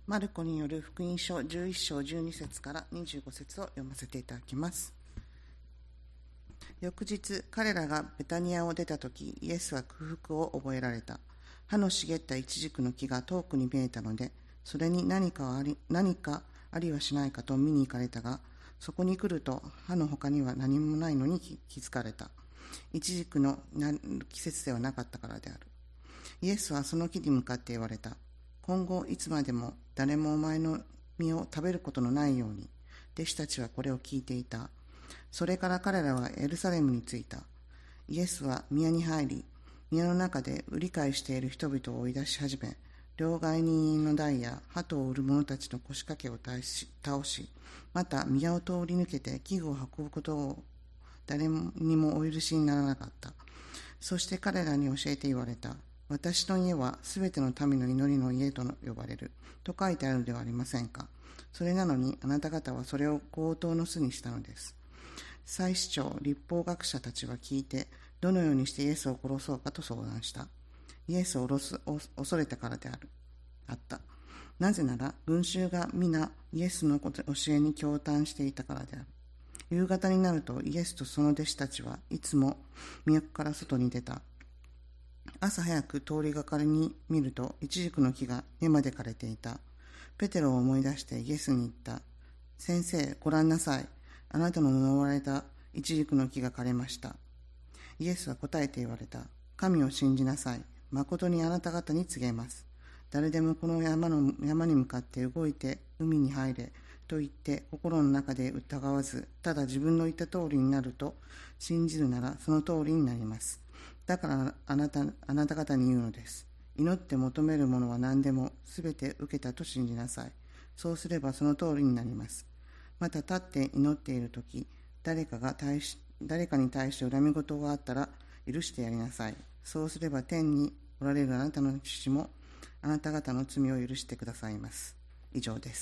マルコによる福音書11章12節から25節を読ませていただきます。翌日、彼らがベタニアを出たとき、イエスは空腹を覚えられた。葉の茂ったイチジクの木が遠くに見えたので、それに何かありはしないかと見に行かれたが、そこに来ると葉の他には何もないのに気づかれた。イチジクの季節ではなかったからである。イエスはその木に向かって言われた。今後いつまでも誰もお前の実を食べることのないように。弟子たちはこれを聞いていた。それから彼らはエルサレムに着いた。イエスは宮に入り、宮の中で売り買いしている人々を追い出し始め、両替人の台や鳩を売る者たちの腰掛けを倒し、また宮を通り抜けて器具を運ぶことを誰にもお許しにならなかった。そして彼らに教えて言われた。私の家はすべての民の祈りの家と呼ばれると書いてあるではありませんか。それなのにあなた方はそれを強盗の巣にしたのです。祭司長、律法学者たちは聞いて、どのようにしてイエスを殺そうかと相談した。イエスを恐れたからであった。なぜなら群衆が皆イエスの教えに驚嘆していたからである。夕方になるとイエスとその弟子たちはいつも都から外に出た。朝早く通りがかりに見るとイチジクの木が根まで枯れていた。ペテロを思い出してイエスに言った。先生、ご覧なさい。あなたの呪われたイチジクの木が枯れました。イエスは答えて言われた。神を信じなさい。誠にあなた方に告げます。誰でもこの山に向かって動いて海に入れと言って心の中で疑わず、ただ自分の言った通りになると信じるならその通りになります。だからあなた方に言うのです。祈って求めるものは何でもすべて受けたと信じなさい。そうすればその通りになります。また立って祈っているとき、誰かに対して恨み事があったら許してやりなさい。そうすれば天におられるあなたの父もあなた方の罪を許してくださいます。以上です。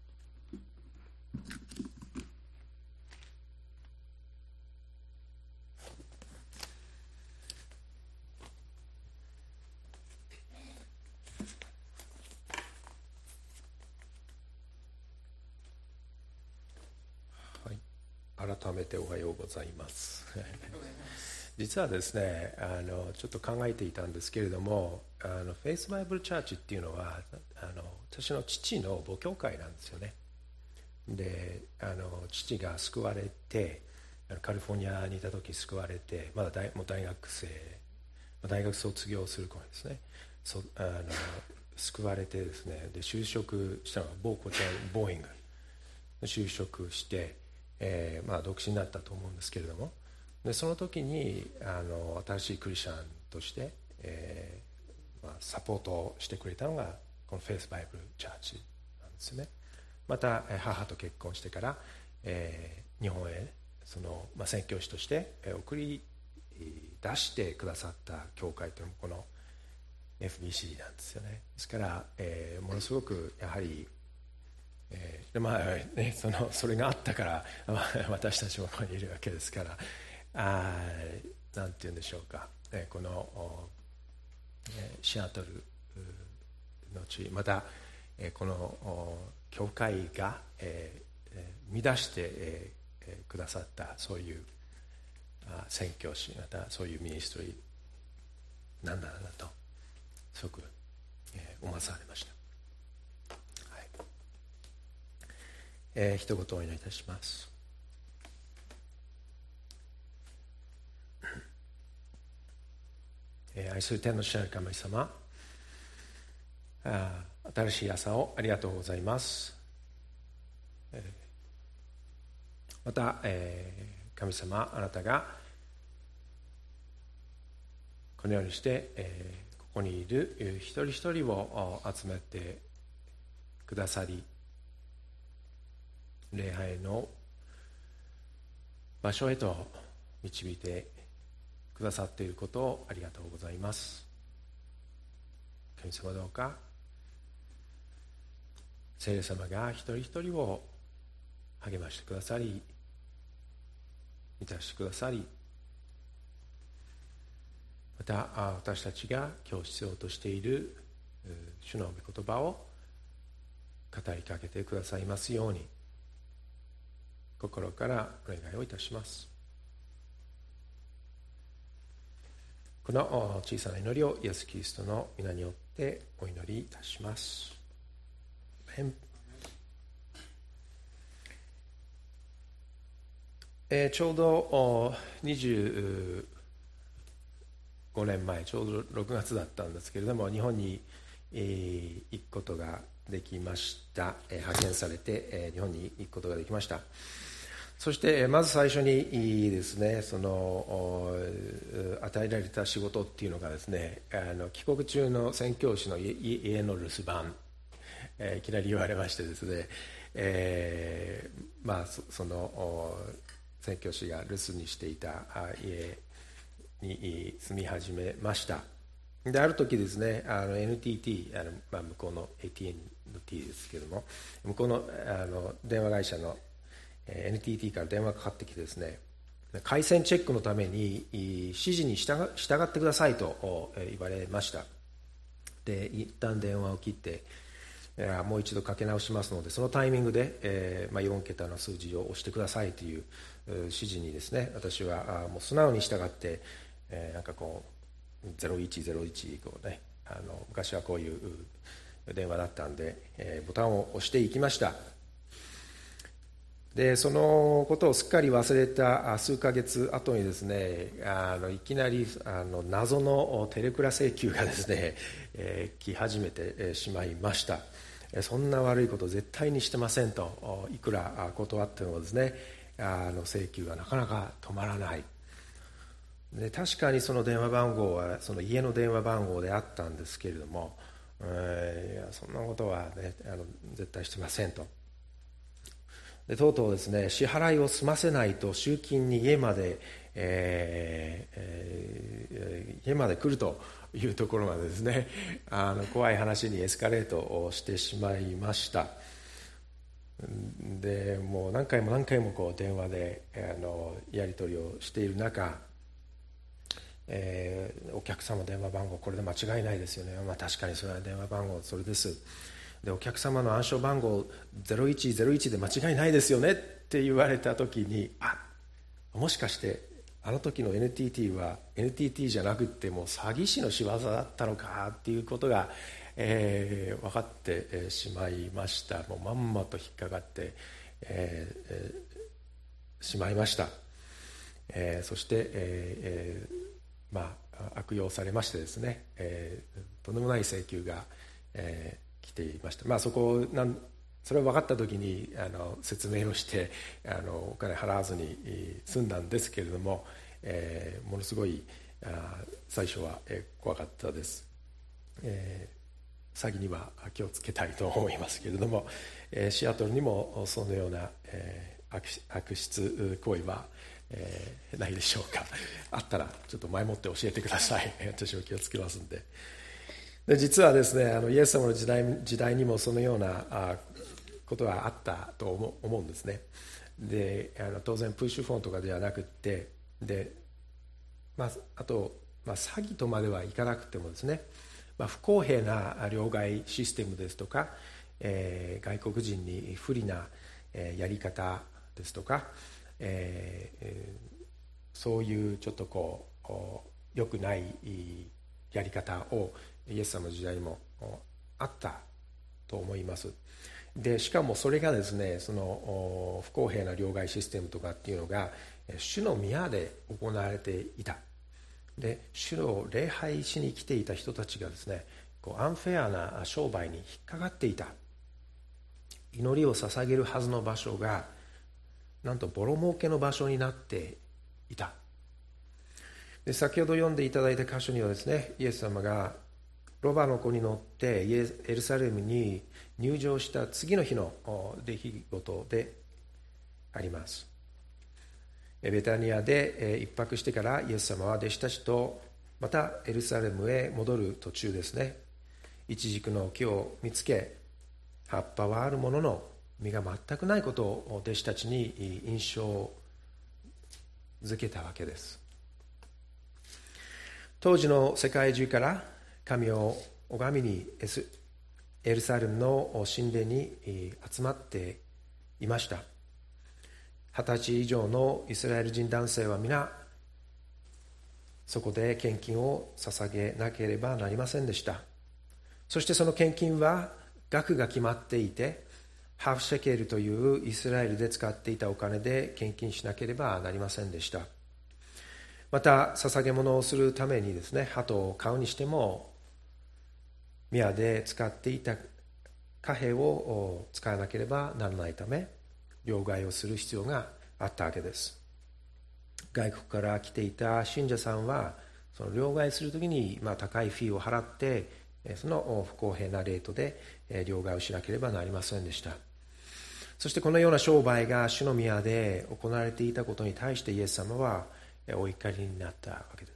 改めておはようございます実はですねちょっと考えていたんですけれどもフェイスバイブルチャーチっていうのは私の父の母教会なんですよね。で父が救われてカリフォルニアにいた時救われてまだもう大学卒業する頃ですね救われてですねで就職したのがボーイング就職して独身だったと思うんですけれどもでその時に新しいクリスチャンとして、サポートをしてくれたのがこのフェイスバイブルチャーチなんですよね。また母と結婚してから、日本へ宣教師として送り出してくださった教会というのもこの FBC なんですよね。ですから、ものすごくやはりそれがあったから私たちもここにいるわけですからなんて言うんでしょうか、このシアトルの地またこの教会が乱してくださったそういう宣教師またそういうミニストリーなんだろうなとすごく思わされました。一言お祈りいたします。愛する天の父なる神様、新しい朝をありがとうございます。また、神様あなたがこのようにして、ここにいる一人一人を集めてくださり礼拝の場所へと導いてくださっていることをありがとうございます。神様どうか聖霊様が一人一人を励ましてくださり満たしてくださりまた私たちが今日必要としている主の御言葉を語りかけてくださいますように心からお願いをいたします。この小さな祈りをイエス・キリストの皆によってお祈りいたします。ちょうど25年前、ちょうど6月だったんですけれども、日本に行くことができました。派遣されて日本に行くことができました。そしてまず最初にですね、その与えられた仕事っていうのがですね、帰国中の宣教師の家の留守番、いきなり言われましてですね、その宣教師が留守にしていた家に住み始めました。である時ですね、NTT、向こうの AT&T ですけども、向こうの電話会社のNTT から電話がかかってきてですね、回線チェックのために指示に従ってくださいと言われました。で一旦電話を切って、もう一度かけ直しますので、そのタイミングで、4桁の数字を押してくださいという指示にですね、私はもう素直に従って、なんかこう0101こうね、昔はこういう電話だったんで、ボタンを押していきました。でそのことをすっかり忘れた数ヶ月後にですね、いきなり謎のテレクラ請求がですね、来始めてしまいました。そんな悪いこと絶対にしてませんといくら断ってもですね、請求がなかなか止まらない。で確かにその電話番号はその家の電話番号であったんですけれども、いやそんなことは、ね、絶対してませんと。でとうとうですね、支払いを済ませないと集金に家まで来るというところまでですね、怖い話にエスカレートをしてしまいました。でもう何回もこう電話でやり取りをしている中、お客様電話番号これで間違いないですよね。確かにそれは電話番号それです。でお客様の暗証番号0101で間違いないですよねって言われた時に、もしかしてあの時の NTT は NTT じゃなくってもう詐欺師の仕業だったのかっていうことが、分かってしまいました。もうまんまと引っかかって、しまいました。そして、悪用されましてですね、とんでもない請求が、来ていました。それを分かった時に説明をしてお金払わずに済んだんですけれども、ものすごい最初は怖かったです。詐欺には気をつけたいと思いますけれども、シアトルにもそのような悪質行為はないでしょうか。あったらちょっと前もって教えてください。私も気をつけますんで。で実はですね、イエス様の時代にもそのようなことがあったと思うんですね。で当然プッシュフォンとかではなくってで、あと、詐欺とまではいかなくてもですね、不公平な両替システムですとか、外国人に不利なやり方ですとか、そういうちょっとこう良くないやり方をイエス様の時代にもあったと思います。でしかもそれがですね、その不公平な両替システムとかっていうのが主の宮で行われていた。で主を礼拝しに来ていた人たちがですね、アンフェアな商売に引っかかっていた。祈りを捧げるはずの場所がなんとボロ儲けの場所になっていた。で先ほど読んでいただいた箇所にはですね、イエス様がロバの子に乗ってエルサレムに入場した次の日の出来事であります。ベタニアで一泊してからイエス様は弟子たちとまたエルサレムへ戻る途中ですね、イチジクの木を見つけ、葉っぱはあるものの実が全くないことを弟子たちに印象づけたわけです。当時の世界中から神を拝みにエルサレムの神殿に集まっていました。20歳以上のイスラエル人男性は皆そこで献金を捧げなければなりませんでした。そしてその献金は額が決まっていて、ハーフシェケルというイスラエルで使っていたお金で献金しなければなりませんでした。また捧げ物をするためにですね、鳩を買うにしても宮で使っていた貨幣を使わなければならないため、両替をする必要があったわけです。外国から来ていた信者さんはその両替するときに高いフィーを払って、その不公平なレートで両替をしなければなりませんでした。そしてこのような商売が主の宮で行われていたことに対してイエス様はお怒りになったわけです。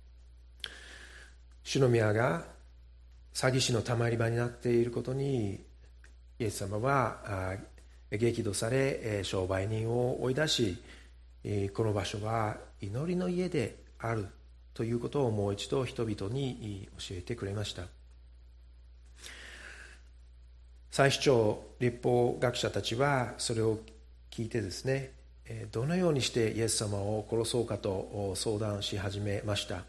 主の宮が詐欺師のたまり場になっていることにイエス様は激怒され、商売人を追い出し、この場所は祈りの家であるということをもう一度人々に教えてくれました。祭司長、律法学者たちはそれを聞いてですね、どのようにしてイエス様を殺そうかと相談し始めました。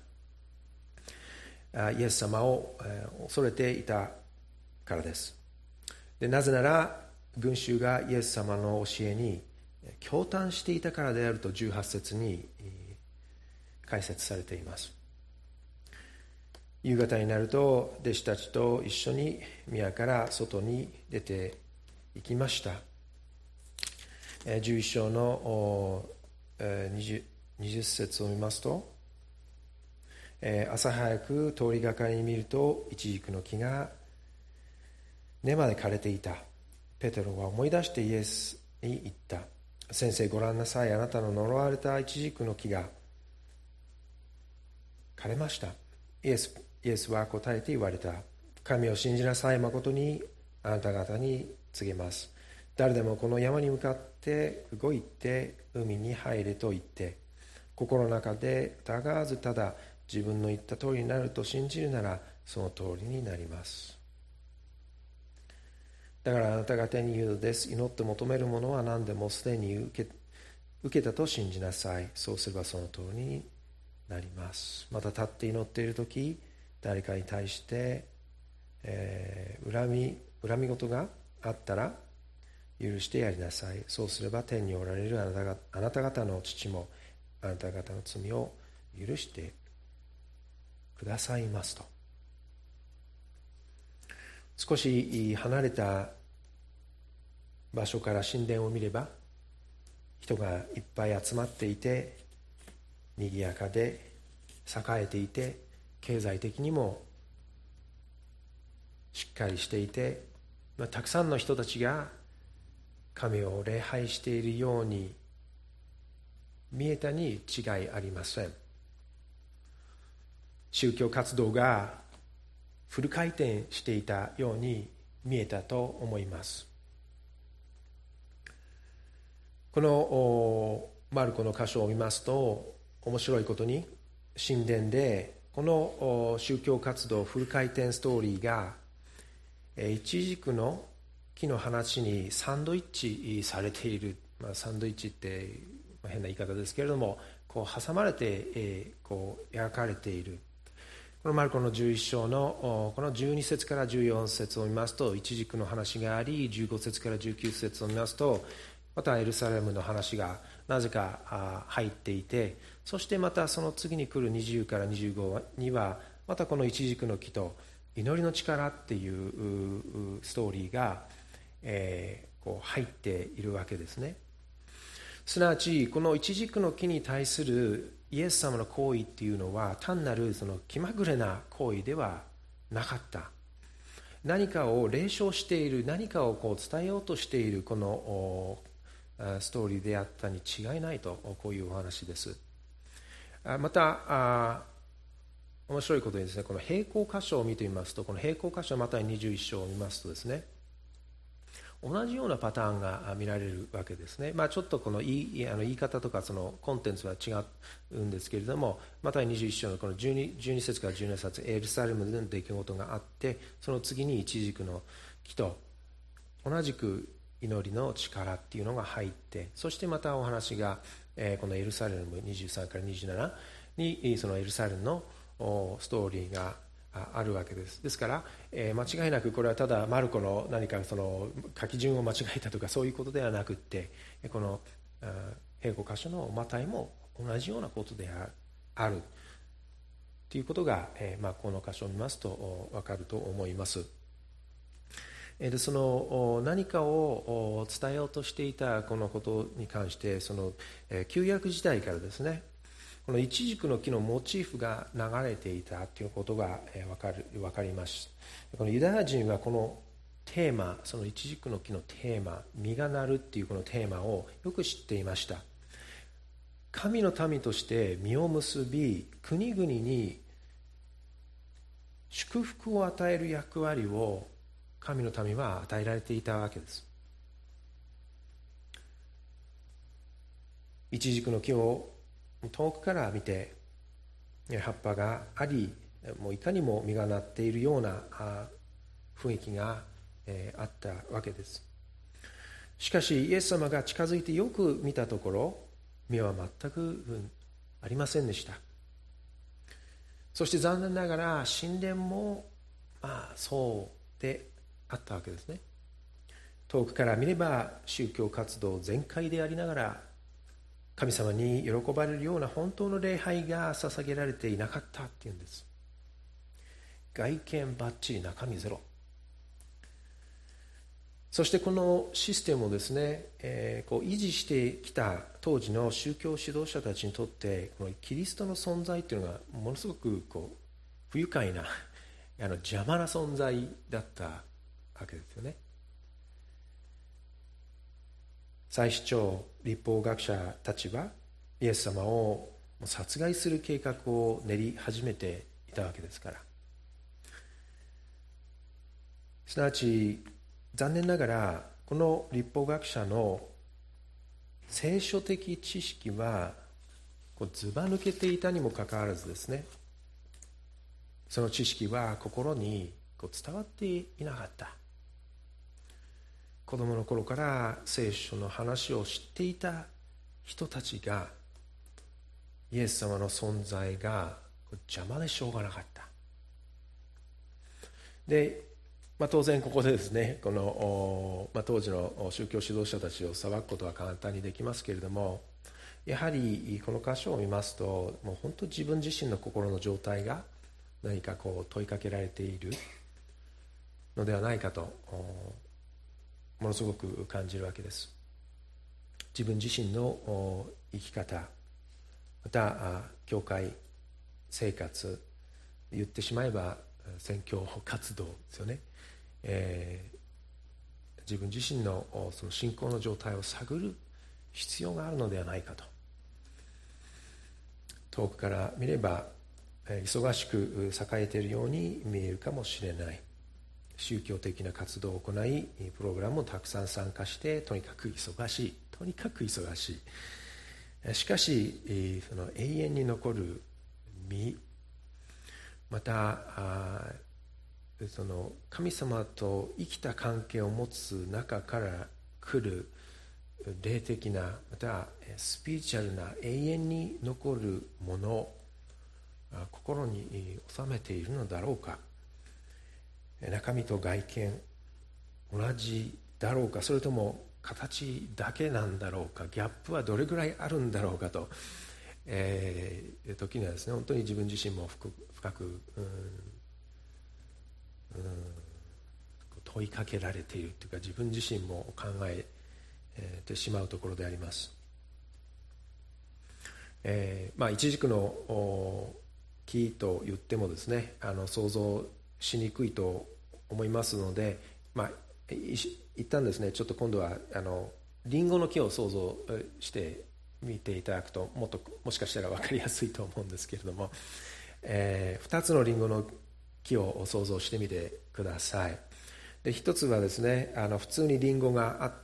イエス様を恐れていたからです。なぜなら群衆がイエス様の教えに驚嘆していたからであると18節に解説されています。夕方になると弟子たちと一緒に宮から外に出て行きました。11章の20節を見ますと、朝早く通りがかりに見るとイチジクの木が根まで枯れていた。ペテロは思い出してイエスに言った。先生、ご覧なさい。あなたの呪われたイチジクの木が枯れました。イエスは答えて言われた。神を信じなさい。誠にあなた方に告げます。誰でもこの山に向かって動いて海に入れと言って心の中で疑わずただ自分の言った通りになると信じるならその通りになります。だからあなた方に言うのです。祈って求めるものは何でもすでに受けたと信じなさい。そうすればその通りになります。また立って祈っているとき、誰かに対して、恨み事があったら許してやりなさい。そうすれば天におられるあなた方の父もあなた方の罪を許してくださいますと。少し離れた場所から神殿を見れば人がいっぱい集まっていて賑やかで栄えていて経済的にもしっかりしていて、たくさんの人たちが神を礼拝しているように見えたに違いありません。宗教活動がフル回転していたように見えたと思います。このマルコの箇所を見ますと面白いことに神殿でこの宗教活動フル回転ストーリーがイチジクの木の話にサンドイッチされている、サンドイッチって変な言い方ですけれどもこう挟まれてこう描かれている。このマルコの11章のこの12節から14節を見ますとイチジクの話があり、15節から19節を見ますとまたエルサレムの話がなぜか入っていて、そしてまたその次に来る20から25にはまたこのイチジクの木と祈りの力っていうストーリーがこう入っているわけですね。すなわちこのイチジクの木に対するイエス様の行為っていうのは単なるその気まぐれな行為ではなかった。何かを霊唱している、何かをこう伝えようとしているこのストーリーであったに違いないと、こういうお話です。また面白いことにですね、この並行箇所を見てみますと、この並行箇所また21章を見ますとですね、 同じようなパターンが見られるわけですね。ちょっとこの言い方とかそのコンテンツは違うんですけれども、マタイ21章のこの 12節から17節、エルサレムでの出来事があって、その次にイチジクの木と同じく祈りの力っていうのが入って、そしてまたお話が、このエルサレム23から27にそのエルサレムのストーリーがあるわけです。ですから、間違いなくこれはただマルコの何かその書き順を間違えたとかそういうことではなくって、この並行箇所のマタイも同じようなことであるということが、この箇所を見ますと分かると思います。でその何かを伝えようとしていたこのことに関して、その旧約時代からですね、このイチジクの木のモチーフが流れていたということが分かります。このユダヤ人はこのテーマ、そのイチジクの木のテーマ、実がなるっていうこのテーマをよく知っていました。神の民として実を結び、国々に祝福を与える役割を神の民は与えられていたわけです。イチジクの木を遠くから見て、葉っぱがあり、もういかにも実がなっているような雰囲気があったわけです。しかしイエス様が近づいてよく見たところ、実は全くありませんでした。そして残念ながら神殿もそうであったわけですね。遠くから見れば宗教活動全開でありながら、神様に喜ばれるような本当の礼拝が捧げられていなかったっていうんです。外見ばっちり中身ゼロ。そしてこのシステムをですね、維持してきた当時の宗教指導者たちにとって、このキリストの存在というのがものすごく不愉快な邪魔な存在だったわけですよね。祭司長、律法学者たちはイエス様を殺害する計画を練り始めていたわけですから、すなわち残念ながらこの律法学者の聖書的知識はずば抜けていたにもかかわらずですね、その知識は心に伝わっていなかった。子供の頃から聖書の話を知っていた人たちが、イエス様の存在が邪魔でしょうがなかった。で、当然ここでですね、この、当時の宗教指導者たちを裁くことは簡単にできますけれども、やはりこの箇所を見ますと、もう本当自分自身の心の状態が何か問いかけられているのではないかとものすごく感じるわけです。自分自身の生き方、また教会生活、言ってしまえば宣教活動ですよね。自分自身のその信仰の状態を探る必要があるのではないかと。遠くから見れば忙しく栄えているように見えるかもしれない。宗教的な活動を行い、プログラムをたくさん参加して、とにかく忙しい。しかし、その永遠に残る実、またその神様と生きた関係を持つ中から来る霊的な、またスピリチュアルな永遠に残るもの、心に収めているのだろうか。中身と外見同じだろうか、それとも形だけなんだろうか、ギャップはどれぐらいあるんだろうかと、時にはですね、本当に自分自身も深く問いかけられているというか、自分自身も考えてしまうところであります。イチジクの木と言ってもですね、想像しにくいと思いますので、一旦ですね、ちょっと今度はリンゴの木を想像してみていただくと、もしかしたら分かりやすいと思うんですけれども、2つのリンゴの木を想像してみてください。 で一つはですね、普通にリンゴがあって、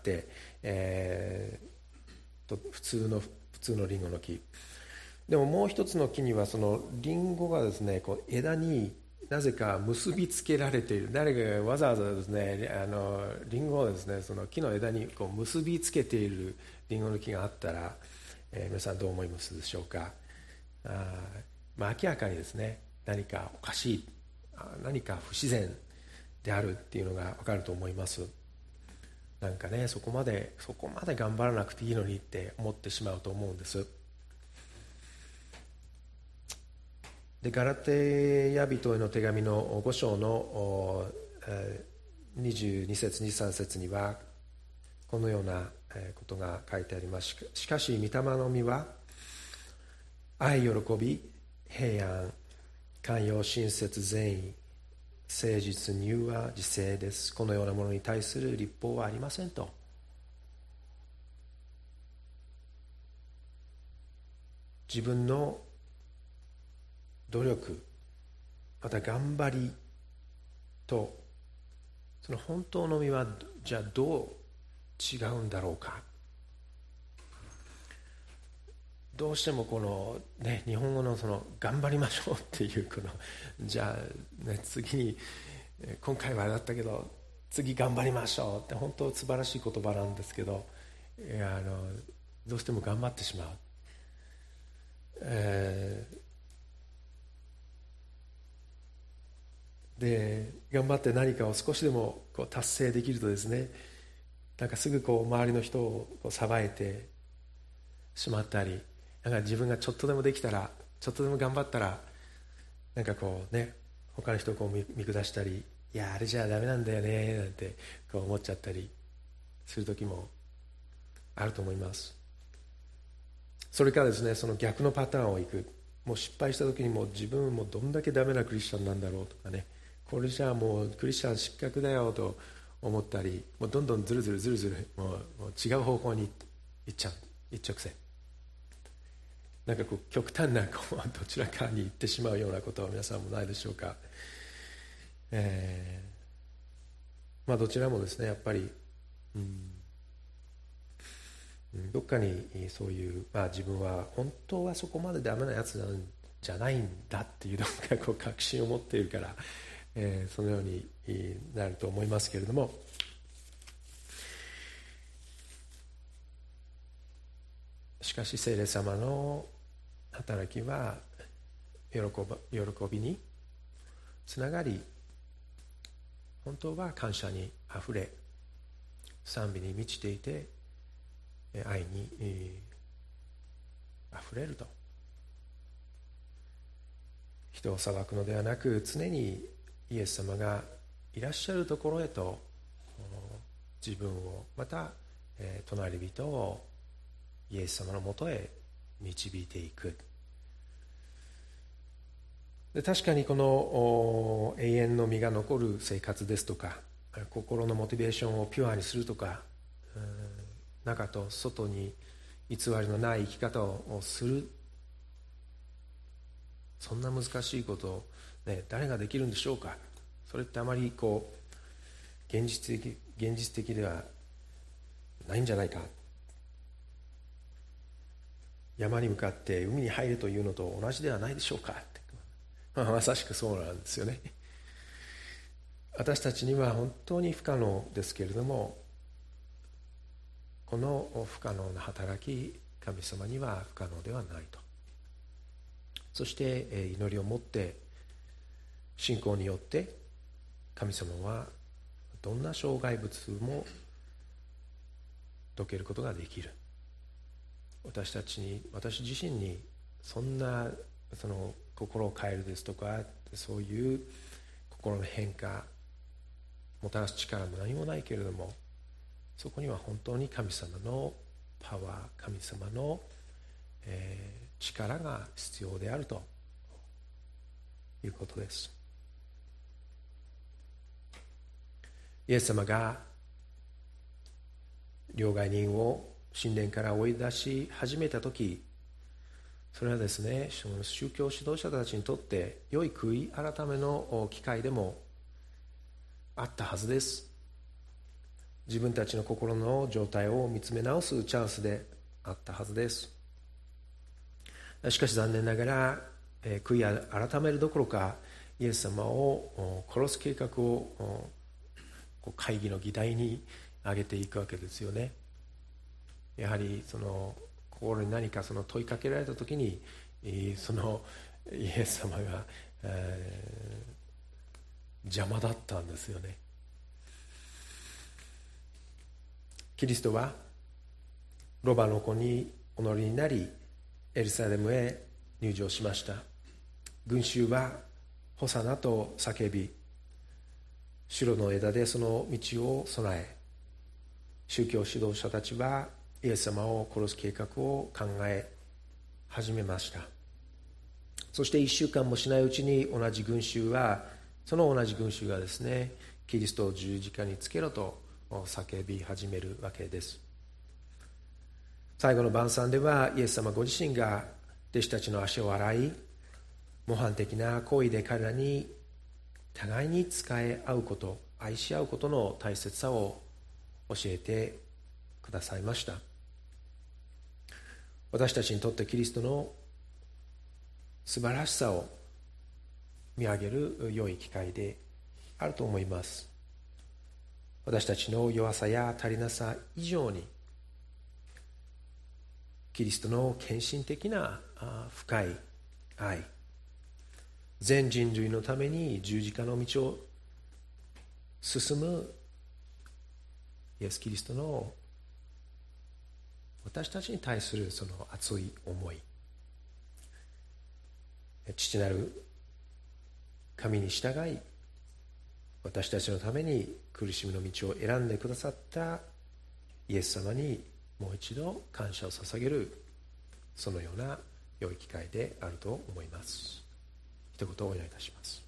普通のリンゴの木でも、もう一つの木にはそのリンゴがですね、こう枝になぜか結びつけられている。誰かがわざわざですね、リンゴをですね、その木の枝にこう結びつけているリンゴの木があったら、皆さんどう思いますでしょうか。明らかにですね、何かおかしい、何か不自然であるっていうのが分かると思います。なんかね、そこまで頑張らなくていいのにって思ってしまうと思うんです。でガラテヤ人への手紙の5章の22節23節にはこのようなことが書いてあります。しかし御霊の実は愛、喜び、平安、寛容、親切、善意、誠実、柔和、自制です。このようなものに対する律法はありませんと。自分の努力、また頑張りとその本当の実はじゃあどう違うんだろうか。どうしてもこの、ね、日本語のその頑張りましょうっていうこのじゃあ、ね、次に今回はだったけど次頑張りましょうって本当素晴らしい言葉なんですけど、どうしても頑張ってしまう。で頑張って何かを少しでもこう達成できるとですね、なんかすぐこう周りの人をこう裁いてしまったり、なんか自分がちょっとでもできたら、ちょっとでも頑張ったら、なんかこうね、他の人をこう見下したり、いやあれじゃダメなんだよねなんてこう思っちゃったりする時もあると思います。それからですね、その逆のパターンをいく。もう失敗した時にも自分もどんだけダメなクリスチャンなんだろうとかね、これじゃあもうクリスチャン失格だよと思ったり、もうどんどんずるずるもう違う方向に行っちゃう、一直線。なんかこう極端なこうどちらかに行ってしまうようなことは皆さんもないでしょうか。どちらもですね、やっぱり、どっかにそういう、自分は本当はそこまでダメなやつなんじゃないんだっていうどっかこう確信を持っているから、そのようになると思いますけれども、しかし聖霊様の働きは喜びにつながり、本当は感謝にあふれ、賛美に満ちていて、愛にあふれると。人を裁くのではなく、常にイエス様がいらっしゃるところへと自分を、また隣人をイエス様のもとへ導いていく。で確かにこの永遠の実が残る生活ですとか、心のモチベーションをピュアにするとか、中と外に偽りのない生き方をする、そんな難しいことを、誰ができるんでしょうか。それってあまりこう現実的ではないんじゃないか。山に向かって海に入るというのと同じではないでしょうかって、まさしくそうなんですよね。私たちには本当に不可能ですけれども、この不可能な働き、神様には不可能ではないと。そして祈りを持って信仰によって神様はどんな障害物も解けることができる。私自身にそんなその心を変えるですとか、そういう心の変化もたらす力も何もないけれども、そこには本当に神様のパワー、神様の、力が必要であるということです。イエス様が両替人を神殿から追い出し始めたとき、それはですね、その宗教指導者たちにとって良い悔い改めの機会でもああったはずです。自分たちの心の状態を見つめ直すチャンスであったはずです。しかし残念ながら、悔い改めるどころかイエス様を殺す計画を会議の議題に挙げていくわけですよね。やはりその心に何かその問いかけられたときに、そのイエス様が、邪魔だったんですよね。キリストはロバの子にお乗りになり、エルサレムへ入場しました。群衆はホサナと叫び、シュロの枝でその道を備え、宗教指導者たちはイエス様を殺す計画を考え始めました。そして1週間もしないうちにその同じ群衆がですね、キリストを十字架につけろと叫び始めるわけです。最後の晩餐ではイエス様ご自身が弟子たちの足を洗い、模範的な行為で彼らに互いに仕え合うこと、愛し合うことの大切さを教えてくださいました。私たちにとってキリストの素晴らしさを見上げる良い機会であると思います。私たちの弱さや足りなさ以上に、キリストの献身的な深い愛、全人類のために十字架の道を進むイエス・キリストの私たちに対するその熱い思い、父なる神に従い、私たちのために苦しみの道を選んでくださったイエス様にもう一度感謝を捧げる、そのような良い機会であると思います。一言お願いいたします。